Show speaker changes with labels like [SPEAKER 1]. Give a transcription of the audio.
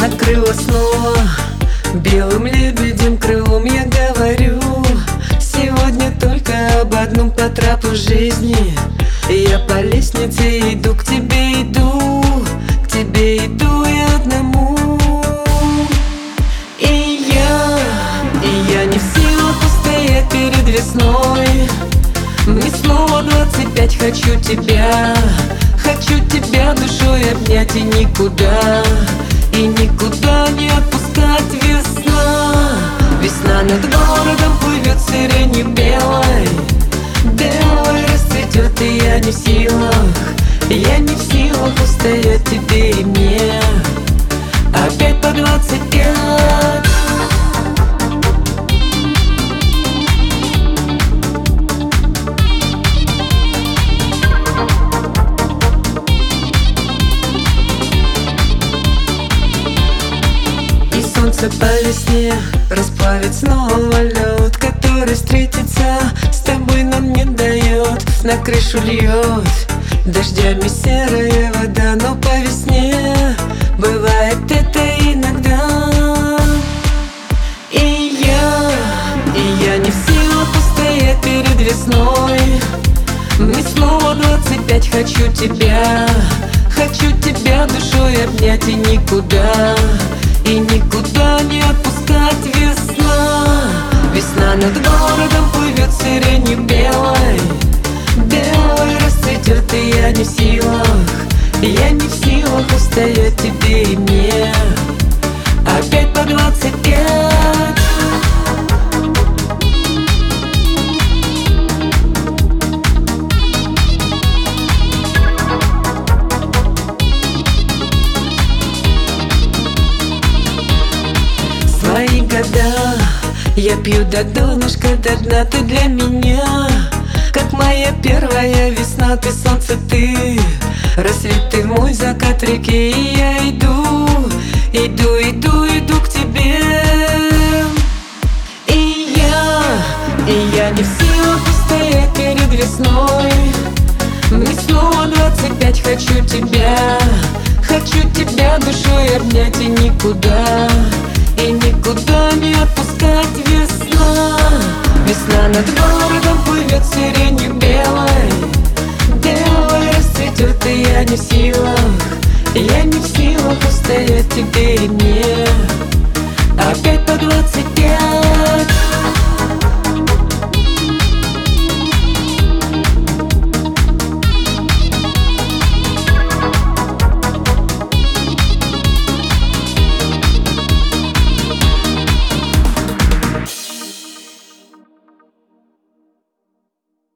[SPEAKER 1] накрыло снова белым лебедем крылом. Я говорю сегодня только об одном, по трапу жизни. Я по лестнице иду к тебе, иду к тебе, иду я одному. И я не в силах устоять перед весной. Мне снова 25, хочу тебя душой обнять и никуда не отпускать. Весна над городом плывет сиренью белой, расцветет, и я не в силах устоять тебе и мне. Опять по 25. Солнце по весне расплавит снова лед, который встретиться с тобой нам не дает. На крышу льет дождями серая вода, но по весне бывает это иногда. И я не в силах устоять перед весной. Мне снова 25, хочу тебя душой обнять и никуда не отпускать. Весна над городом плывет сиренью белой, расцветет, и я не в силах устоять тебе и мне. Опять по 25. Свои года я пью до донышка, до дна. Ты для меня как моя первая весна. Ты солнце, ты рассвет, ты мой закат реки. И я иду к тебе. И я не в силах устоять перед весной. Мне снова 25, хочу тебя душой обнять и никуда не отпускать. Весна над городом плывет сиренью белой, расцветет, и я не в силах устоять тебе и мне. Опять по 20.